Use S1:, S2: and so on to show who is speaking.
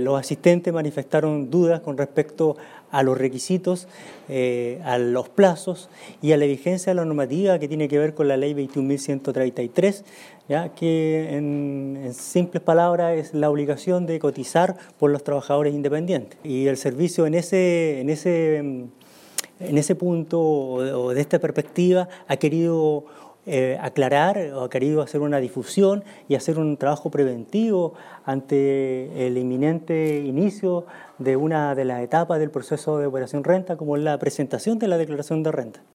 S1: Los asistentes manifestaron dudas con respecto a los requisitos, a los plazos y a la vigencia de la normativa que tiene que ver con la ley 21.133, ¿ya? Que en simples palabras es la obligación de cotizar por los trabajadores independientes. Y el servicio en ese punto o de esta perspectiva ha querido aclarar o ha querido hacer una difusión y hacer un trabajo preventivo ante el inminente inicio de una de las etapas del proceso de operación renta, como es la presentación de la declaración de renta.